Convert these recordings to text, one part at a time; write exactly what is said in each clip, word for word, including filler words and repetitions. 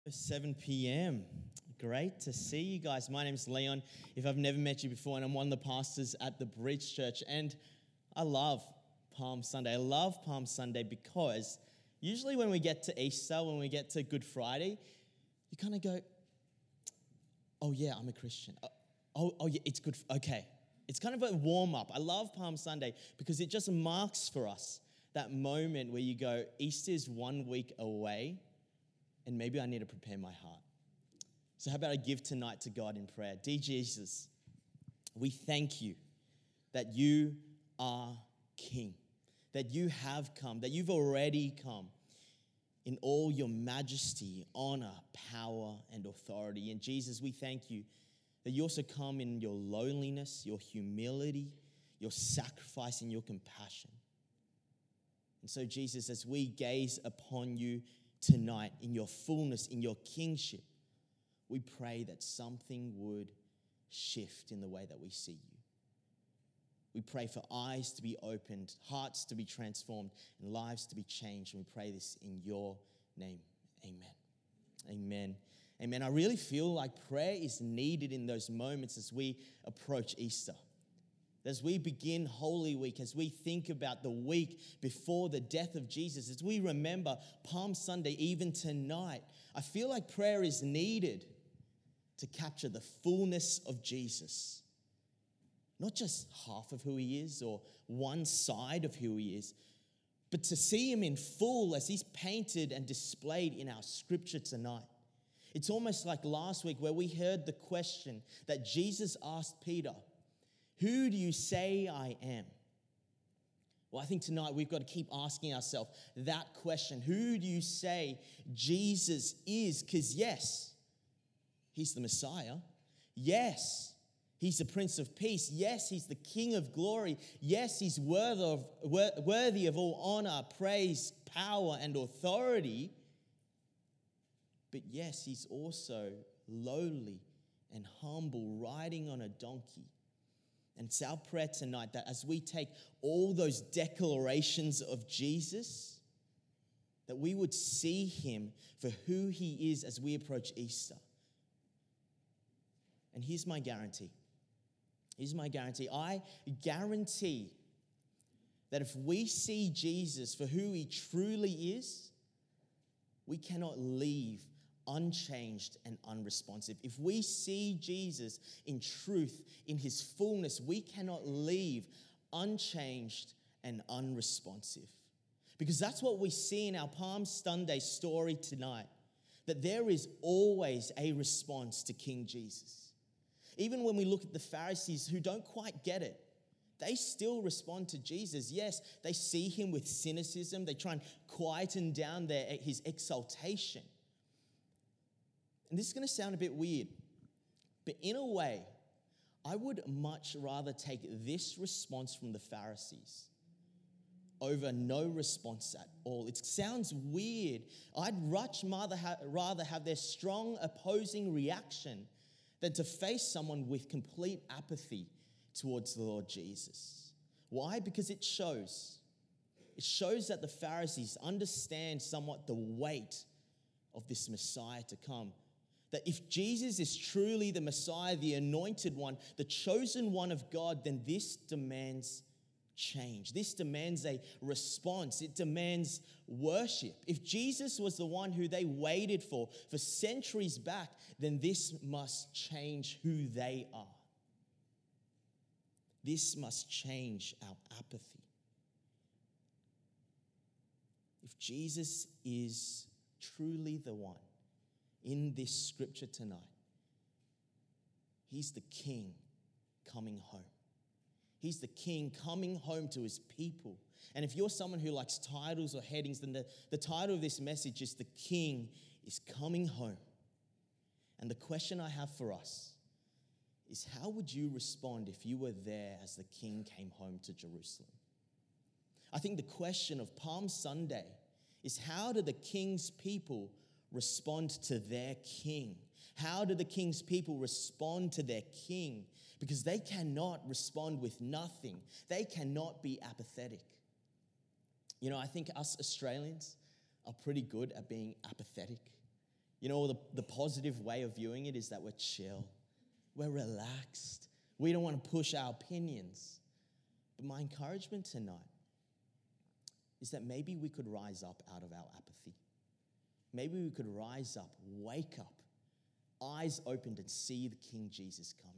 seven p.m. Great to see you guys. My name's Leon. If I've never met you before, and I'm one of the pastors at the Bridge Church, and I love Palm Sunday. I love Palm Sunday because usually when we get to Easter, when we get to Good Friday, you kind of go, oh yeah, I'm a Christian. Oh, oh, oh yeah, it's good. Okay. It's kind of a warm-up. I love Palm Sunday because it just marks for us that moment where you go, Easter is one week away, and maybe I need to prepare my heart. So how about I give tonight to God in prayer? Dear Jesus, we thank you that you are King, that you have come, that you've already come in all your majesty, honor, power, and authority. And Jesus, we thank you that you also come in your lowliness, your humility, your sacrifice, and your compassion. And so, Jesus, as we gaze upon you tonight in your fullness, in your kingship, we pray that something would shift in the way that we see you. We pray for eyes to be opened, hearts to be transformed, and lives to be changed. And we pray this in your name. Amen. Amen. Amen. I really feel like prayer is needed in those moments as we approach Easter. As we begin Holy Week, as we think about the week before the death of Jesus, as we remember Palm Sunday, even tonight, I feel like prayer is needed to capture the fullness of Jesus. Not just half of who he is or one side of who he is, but to see him in full as he's painted and displayed in our scripture tonight. It's almost like last week where we heard the question that Jesus asked Peter, who do you say I am? Well, I think tonight we've got to keep asking ourselves that question. Who do you say Jesus is? Because yes, he's the Messiah. Yes, he's the Prince of Peace. Yes, he's the King of glory. Yes, he's worthy of, worthy of all honor, praise, power, and authority. But yes, he's also lowly and humble, riding on a donkey. And it's our prayer tonight that as we take all those declarations of Jesus, that we would see him for who he is as we approach Easter. And here's my guarantee. Here's my guarantee. I guarantee that if we see Jesus for who he truly is, we cannot leave unchanged and unresponsive. If we see Jesus in truth, in his fullness, we cannot leave unchanged and unresponsive. Because that's what we see in our Palm Sunday story tonight, that there is always a response to King Jesus. Even when we look at the Pharisees who don't quite get it, they still respond to Jesus. Yes, they see him with cynicism. They try and quieten down their, his exaltation. And this is going to sound a bit weird, but in a way, I would much rather take this response from the Pharisees over no response at all. It sounds weird. I'd much rather have, rather have their strong opposing reaction than to face someone with complete apathy towards the Lord Jesus. Why? Because it shows. It shows that the Pharisees understand somewhat the weight of this Messiah to come. That if Jesus is truly the Messiah, the anointed one, the chosen one of God, then this demands change. This demands a response. It demands worship. If Jesus was the one who they waited for for centuries back, then this must change who they are. This must change our apathy. If Jesus is truly the one in this scripture tonight, he's the King coming home. He's the King coming home to his people. And if you're someone who likes titles or headings, then the, the title of this message is The King is Coming Home. And the question I have for us is, how would you respond if you were there as the King came home to Jerusalem? I think the question of Palm Sunday is, how do the King's people respond to their King? How do the King's people respond to their King? Because they cannot respond with nothing. They cannot be apathetic. You know, I think us Australians are pretty good at being apathetic. You know, the, the positive way of viewing it is that we're chill, we're relaxed, we don't want to push our opinions. But my encouragement tonight is that maybe we could rise up out of our apathy. Maybe we could rise up, wake up, eyes opened, and see the King Jesus coming.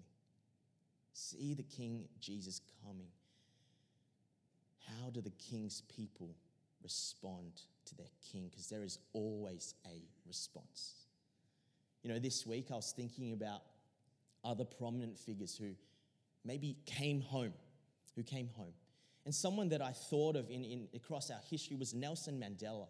See the King Jesus coming. How do the King's people respond to their King? Because there is always a response. You know, this week I was thinking about other prominent figures who maybe came home, who came home. And someone that I thought of in, in across our history was Nelson Mandela.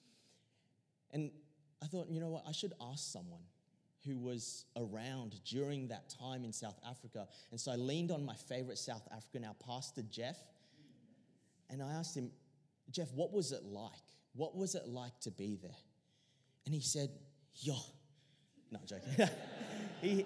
And I thought, you know what, I should ask someone who was around during that time in South Africa. And so I leaned on my favorite South African, our pastor, Jeff, and I asked him, Jeff, what was it like? What was it like to be there? And he said, yo, no, I'm joking. he,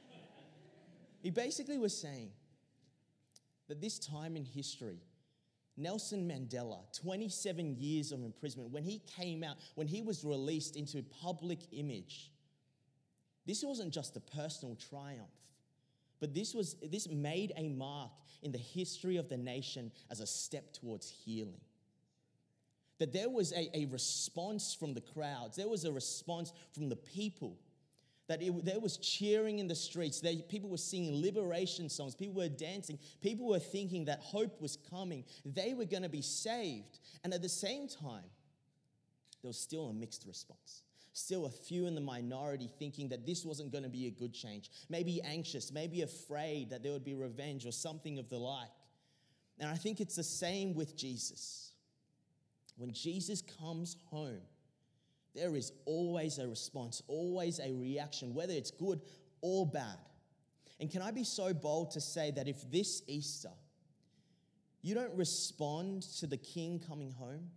he basically was saying that this time in history, Nelson Mandela, twenty-seven years of imprisonment, when he came out, when he was released into public image, this wasn't just a personal triumph, but this was this made a mark in the history of the nation as a step towards healing. That there was a, a response from the crowds, there was a response from the people, that it, there was cheering in the streets, they, people were singing liberation songs, people were dancing, people were thinking that hope was coming, they were going to be saved. And at the same time, there was still a mixed response. Still a few in the minority thinking that this wasn't going to be a good change, maybe anxious, maybe afraid that there would be revenge or something of the like. And I think it's the same with Jesus. When Jesus comes home, there is always a response, always a reaction, whether it's good or bad. And can I be so bold to say that if this Easter you don't respond to the King coming home,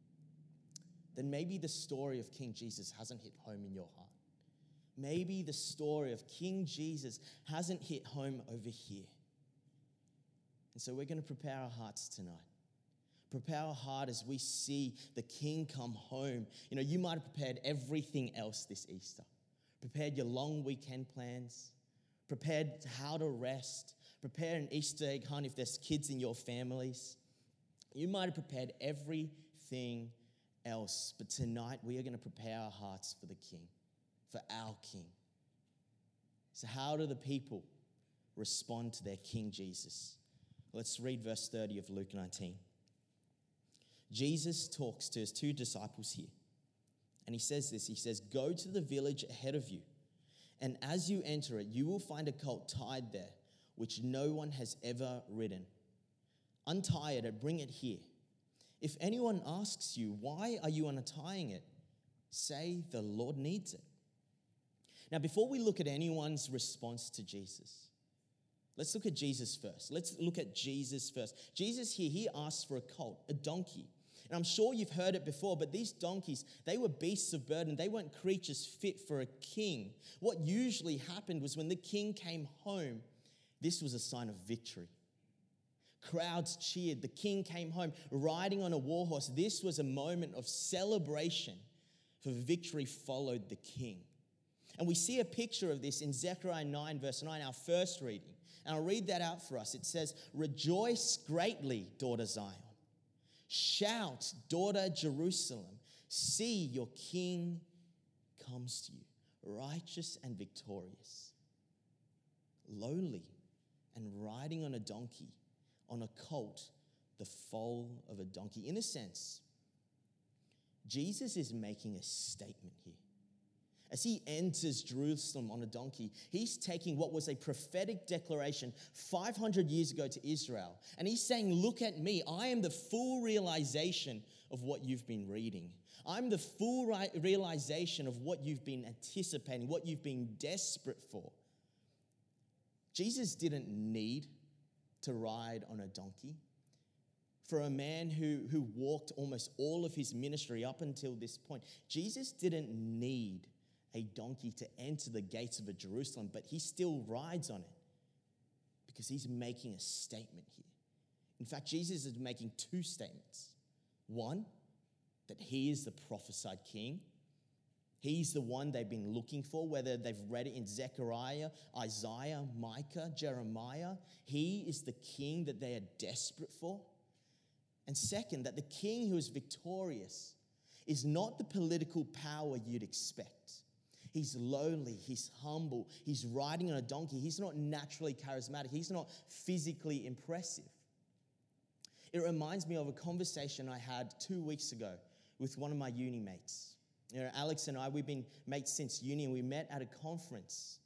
then maybe the story of King Jesus hasn't hit home in your heart. Maybe the story of King Jesus hasn't hit home over here. And so we're going to prepare our hearts tonight. Prepare our heart as we see the King come home. You know, you might have prepared everything else this Easter. Prepared your long weekend plans. Prepared how to rest. Prepare an Easter egg hunt if there's kids in your families. You might have prepared everything else. But tonight we are going to prepare our hearts for the King, for our King. So how do the people respond to their King Jesus? Let's read verse thirty of Luke nineteen. Jesus talks to his two disciples here. And he says this, he says, "Go to the village ahead of you, and as you enter it, you will find a colt tied there, which no one has ever ridden. Untie it and bring it here. If anyone asks you, 'Why are you untying it?' say, 'The Lord needs it.'" Now, before we look at anyone's response to Jesus, let's look at Jesus first. Let's look at Jesus first. Jesus here, he asks for a colt, a donkey. And I'm sure you've heard it before, but these donkeys, they were beasts of burden. They weren't creatures fit for a king. What usually happened was when the king came home, this was a sign of victory. Crowds cheered. The king came home riding on a war horse. This was a moment of celebration, for victory followed the king. And we see a picture of this in Zechariah nine, verse nine, our first reading. And I'll read that out for us. It says, "Rejoice greatly, daughter Zion. Shout, daughter Jerusalem. See, your king comes to you, righteous and victorious, lowly and riding on a donkey, on a colt, the foal of a donkey." In a sense, Jesus is making a statement here. As he enters Jerusalem on a donkey, he's taking what was a prophetic declaration five hundred years ago to Israel. And he's saying, "Look at me. I am the full realization of what you've been reading. I'm the full realization of what you've been anticipating, what you've been desperate for." Jesus didn't need to ride on a donkey. For a man who, who walked almost all of his ministry up until this point, Jesus didn't need a donkey to enter the gates of a Jerusalem, but he still rides on it because he's making a statement here. In fact, Jesus is making two statements. One, that he is the prophesied king. He's the one they've been looking for, whether they've read it in Zechariah, Isaiah, Micah, Jeremiah. He is the king that they are desperate for. And second, that the king who is victorious is not the political power you'd expect. He's lowly, he's humble, he's riding on a donkey. He's not naturally charismatic, he's not physically impressive. It reminds me of a conversation I had two weeks ago with one of my uni mates. You know, Alex and I, we've been mates since uni, and we met at a conference.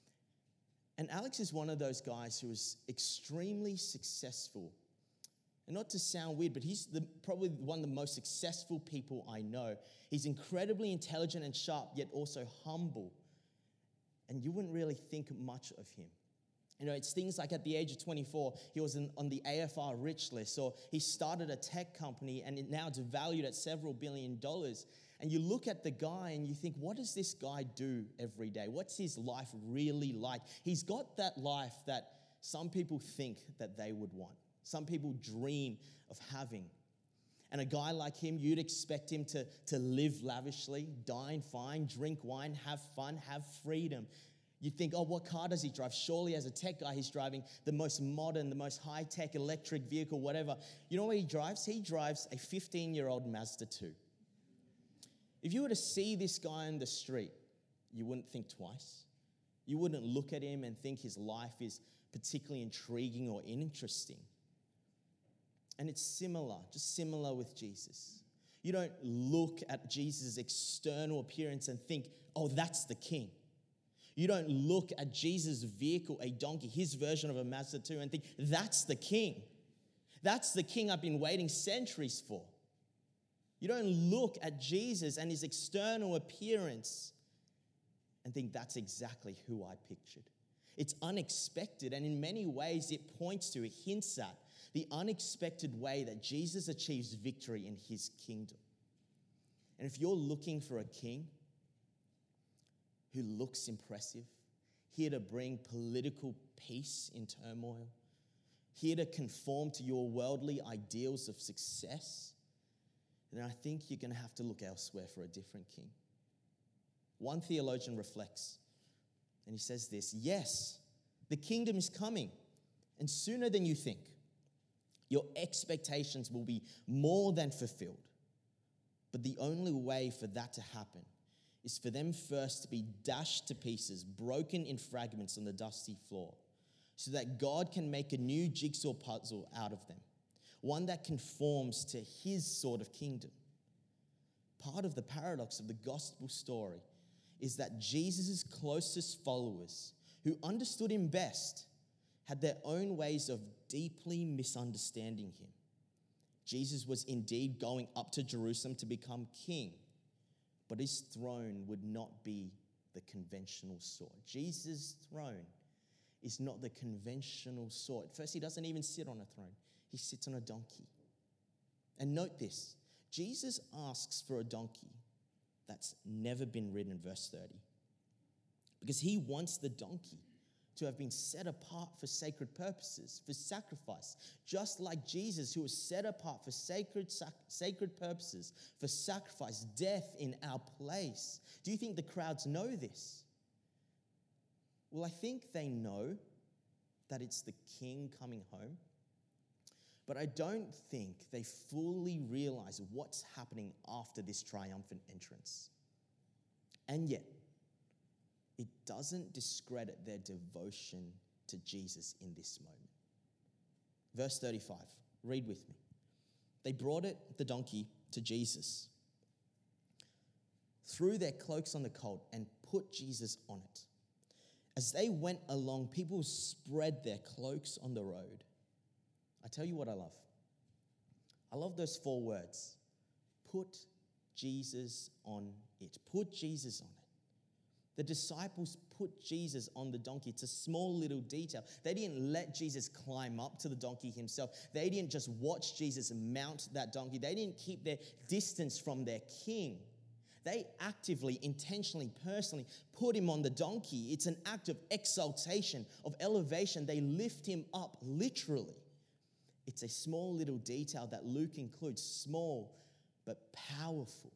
And Alex is one of those guys who is extremely successful. And not to sound weird, but he's the, probably one of the most successful people I know. He's incredibly intelligent and sharp, yet also humble. And you wouldn't really think much of him. You know, it's things like at the age of twenty-four, he was in, on the A F R rich list, or he started a tech company and it now it's valued at several billion dollars. And you look at the guy and you think, what does this guy do every day? What's his life really like? He's got that life that some people think that they would want. Some people dream of having. And a guy like him, you'd expect him to, to live lavishly, dine fine, drink wine, have fun, have freedom. You'd think, oh, what car does he drive? Surely as a tech guy, he's driving the most modern, the most high-tech electric vehicle, whatever. You know what he drives? He drives a fifteen-year-old Mazda two. If you were to see this guy on the street, you wouldn't think twice. You wouldn't look at him and think his life is particularly intriguing or interesting. And it's similar, just similar with Jesus. You don't look at Jesus' external appearance and think, oh, that's the king. You don't look at Jesus' vehicle, a donkey, his version of a Mazda two, and think, that's the king. That's the king I've been waiting centuries for. You don't look at Jesus and his external appearance and think, that's exactly who I pictured. It's unexpected, and in many ways it points to, it hints at the unexpected way that Jesus achieves victory in his kingdom. And if you're looking for a king who looks impressive, here to bring political peace in turmoil, here to conform to your worldly ideals of success, then I think you're going to have to look elsewhere for a different king. One theologian reflects, and he says this, yes, the kingdom is coming, and sooner than you think. Your expectations will be more than fulfilled. But the only way for that to happen is for them first to be dashed to pieces, broken in fragments on the dusty floor, so that God can make a new jigsaw puzzle out of them, one that conforms to his sort of kingdom. Part of the paradox of the gospel story is that Jesus' closest followers, who understood him best, had their own ways of deeply misunderstanding him. Jesus was indeed going up to Jerusalem to become king, but his throne would not be the conventional sort. Jesus' throne is not the conventional sort. First, he doesn't even sit on a throne. He sits on a donkey. And note this, Jesus asks for a donkey that's never been ridden in verse thirty, because he wants the donkey to have been set apart for sacred purposes, for sacrifice, just like Jesus, who was set apart for sacred, sac- sacred purposes, for sacrifice, death in our place. Do you think the crowds know this? Well, I think they know that it's the king coming home, but I don't think they fully realize what's happening after this triumphant entrance. And yet, it doesn't discredit their devotion to Jesus in this moment. Verse thirty-five, read with me. They brought it, the donkey, to Jesus, threw their cloaks on the colt, and put Jesus on it. As they went along, people spread their cloaks on the road. I tell you what I love. I love those four words. Put Jesus on it. Put Jesus on it. The disciples put Jesus on the donkey. It's a small little detail. They didn't let Jesus climb up to the donkey himself. They didn't just watch Jesus mount that donkey. They didn't keep their distance from their king. They actively, intentionally, personally put him on the donkey. It's an act of exaltation, of elevation. They lift him up literally. It's a small little detail that Luke includes, small but powerful.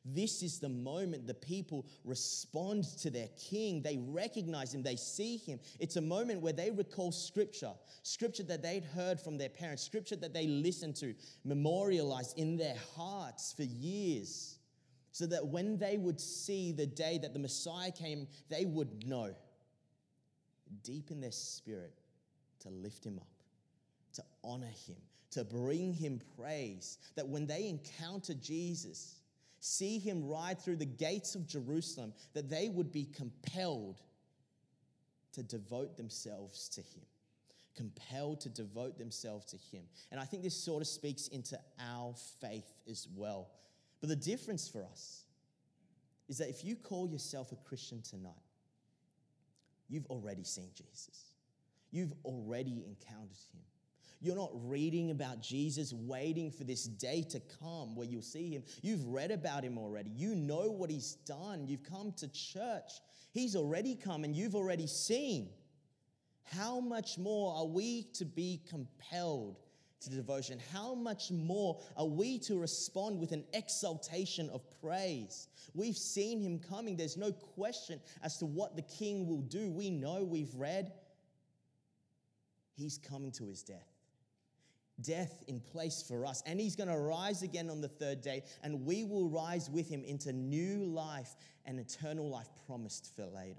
This is the moment the people respond to their king. They recognize him, they see him. It's a moment where they recall scripture, scripture that they'd heard from their parents, scripture that they listened to, memorialized in their hearts for years, so that when they would see the day that the Messiah came, they would know deep in their spirit to lift him up, to honor him, to bring him praise, that when they encounter Jesus, see him ride through the gates of Jerusalem, that they would be compelled to devote themselves to him, compelled to devote themselves to him. And I think this sort of speaks into our faith as well. But the difference for us is that if you call yourself a Christian tonight, you've already seen Jesus. You've already encountered him. You're not reading about Jesus, waiting for this day to come where you'll see him. You've read about him already. You know what he's done. You've come to church. He's already come and you've already seen. How much more are we to be compelled to devotion? How much more are we to respond with an exaltation of praise? We've seen him coming. There's no question as to what the king will do. We know, we've read. He's coming to his death. Death in place for us. And he's going to rise again on the third day, and we will rise with him into new life and eternal life promised for later.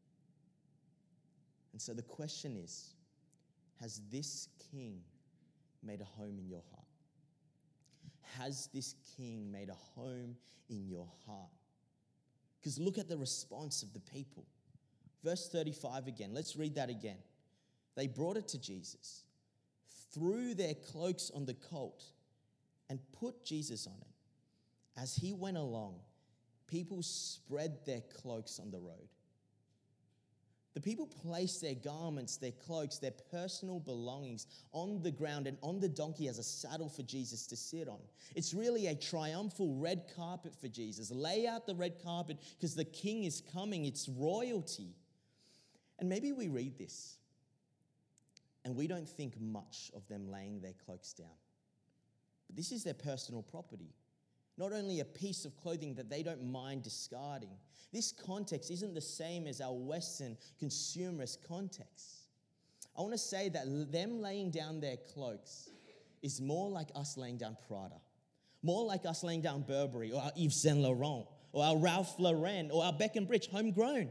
And so the question is, has this king made a home in your heart? Has this king made a home in your heart? Because look at the response of the people. Verse thirty-five again. Let's read that again. They brought it to Jesus, threw their cloaks on the colt, and put Jesus on it. As he went along, people spread their cloaks on the road. The people placed their garments, their cloaks, their personal belongings on the ground and on the donkey as a saddle for Jesus to sit on. It's really a triumphal red carpet for Jesus. Lay out the red carpet because the king is coming. It's royalty. And maybe we read this and we don't think much of them laying their cloaks down. But this is their personal property. Not only a piece of clothing that they don't mind discarding. This context isn't the same as our Western consumerist context. I want to say that them laying down their cloaks is more like us laying down Prada. More like us laying down Burberry or our Yves Saint Laurent or our Ralph Lauren or our Beckham Bridge, homegrown.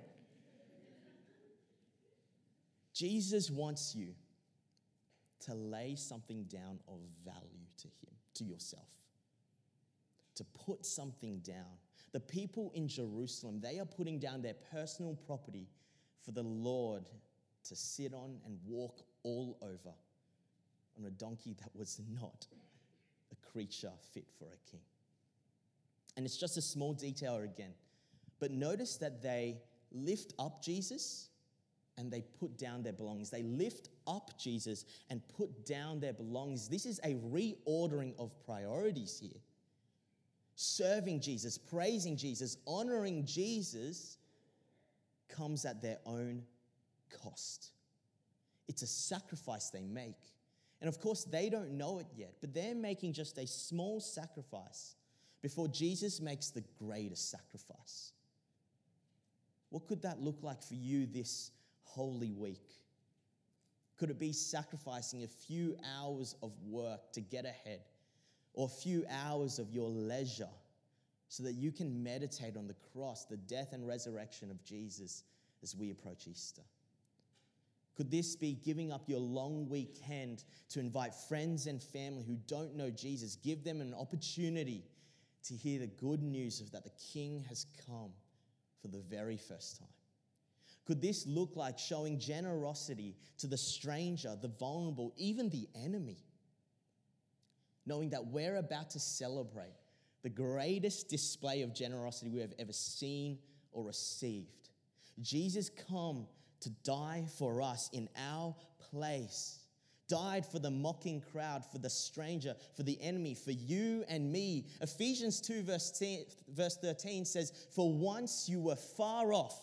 Jesus wants you to lay something down of value to him, to yourself. To put something down. The people in Jerusalem, they are putting down their personal property for the Lord to sit on and walk all over on a donkey that was not a creature fit for a king. And it's just a small detail again. But notice that they lift up Jesus and they put down their belongings. They lift up Jesus and put down their belongings. This is a reordering of priorities here. Serving Jesus, praising Jesus, honoring Jesus comes at their own cost. It's a sacrifice they make. And of course, they don't know it yet, but they're making just a small sacrifice before Jesus makes the greatest sacrifice. What could that look like for you this Holy Week? Could it be sacrificing a few hours of work to get ahead? Or a few hours of your leisure so that you can meditate on the cross, the death and resurrection of Jesus as we approach Easter? Could this be giving up your long weekend to invite friends and family who don't know Jesus, give them an opportunity to hear the good news of that the King has come for the very first time? Could this look like showing generosity to the stranger, the vulnerable, even the enemy? Knowing that we're about to celebrate the greatest display of generosity we have ever seen or received. Jesus come to die for us in our place. Died for the mocking crowd, for the stranger, for the enemy, for you and me. Ephesians two verse thirteen says, for once you were far off.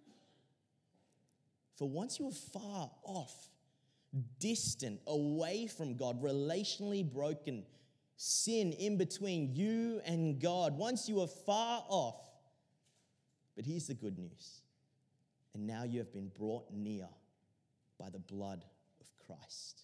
For once you were far off. Distant, away from God, relationally broken, sin in between you and God. Once you were far off. But here's the good news. And now you have been brought near by the blood of Christ.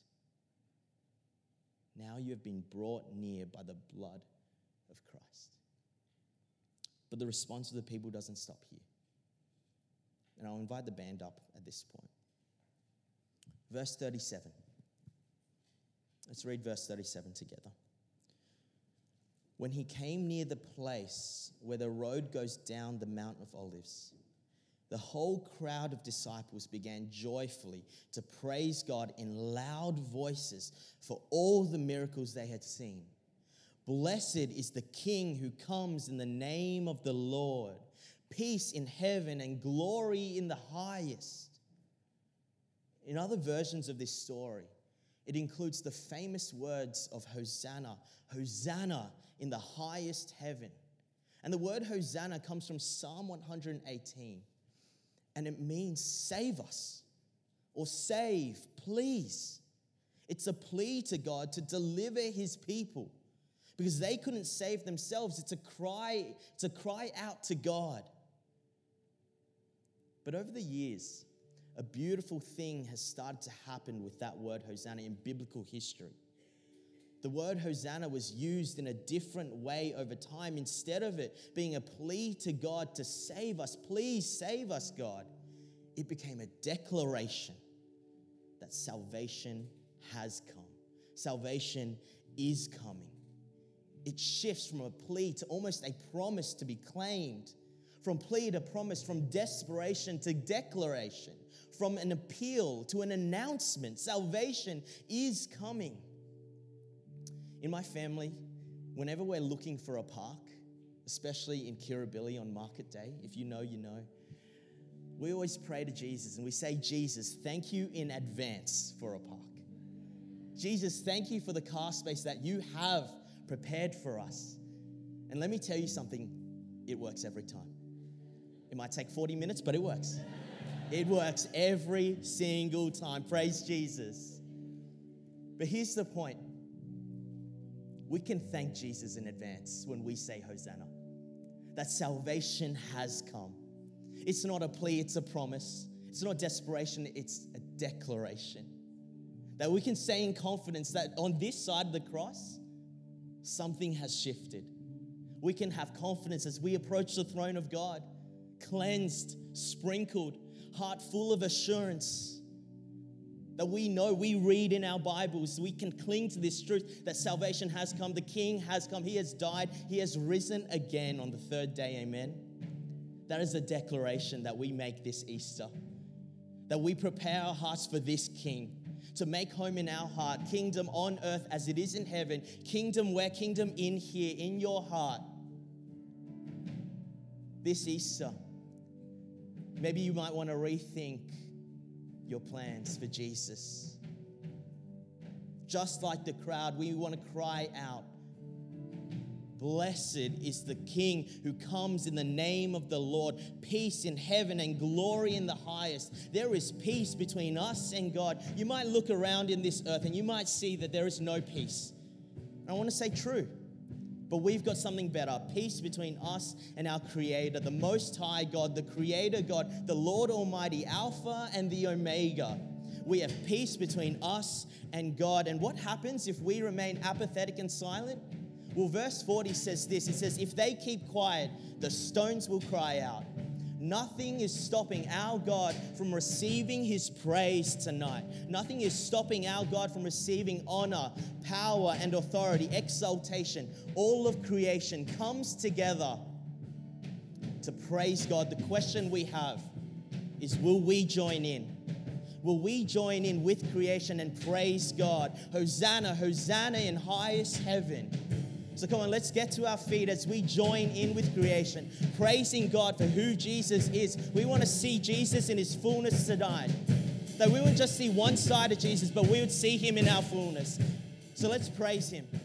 Now you have been brought near by the blood of Christ. But the response of the people doesn't stop here. And I'll invite the band up at this point. Verse thirty-seven. Let's read verse thirty-seven together. When he came near the place where the road goes down the Mount of Olives, the whole crowd of disciples began joyfully to praise God in loud voices for all the miracles they had seen. Blessed is the King who comes in the name of the Lord. Peace in heaven and glory in the highest. In other versions of this story, it includes the famous words of Hosanna. Hosanna in the highest heaven. And the word Hosanna comes from Psalm one hundred eighteen. And it means save us or save, please. It's a plea to God to deliver his people because they couldn't save themselves. It's a cry, it's a cry out to God. But over the years, a beautiful thing has started to happen with that word Hosanna in biblical history. The word Hosanna was used in a different way over time. Instead of it being a plea to God to save us, please save us, God, it became a declaration that salvation has come. Salvation is coming. It shifts from a plea to almost a promise to be claimed, from plea to promise, from desperation to declaration, from an appeal to an announcement. Salvation is coming. In my family, whenever we're looking for a park, especially in Kirribilli on market day, if you know, you know, we always pray to Jesus and we say, Jesus, thank you in advance for a park. Jesus, thank you for the car space that you have prepared for us. And let me tell you something, it works every time. It might take forty minutes, but it works. It works every single time. Praise Jesus. But here's the point. We can thank Jesus in advance when we say Hosanna. That salvation has come. It's not a plea, it's a promise. It's not desperation, it's a declaration. That we can say in confidence that on this side of the cross, something has shifted. We can have confidence as we approach the throne of God, cleansed, sprinkled, heart full of assurance that we know, we read in our Bibles, we can cling to this truth that salvation has come, the King has come, he has died, he has risen again on the third day, amen? That is a declaration that we make this Easter, that we prepare our hearts for this King, to make home in our heart, kingdom on earth as it is in heaven, kingdom where, kingdom in here, in your heart. This Easter, maybe you might want to rethink your plans for Jesus. Just like the crowd, we want to cry out, blessed is the King who comes in the name of the Lord. Peace in heaven and glory in the highest. There is peace between us and God. You might look around in this earth and you might see that there is no peace. And I want to say true. But we've got something better. Peace between us and our Creator, the Most High God, the Creator God, the Lord Almighty, Alpha and the Omega. We have peace between us and God. And what happens if we remain apathetic and silent? Well, verse forty says this. It says, if they keep quiet, the stones will cry out. Nothing is stopping our God from receiving his praise tonight. Nothing is stopping our God from receiving honor, power, and authority, exaltation. All of creation comes together to praise God. The question we have is, will we join in? Will we join in with creation and praise God? Hosanna, Hosanna in highest heaven. So come on, let's get to our feet as we join in with creation, praising God for who Jesus is. We want to see Jesus in his fullness tonight. That we wouldn't just see one side of Jesus, but we would see him in our fullness. So let's praise him.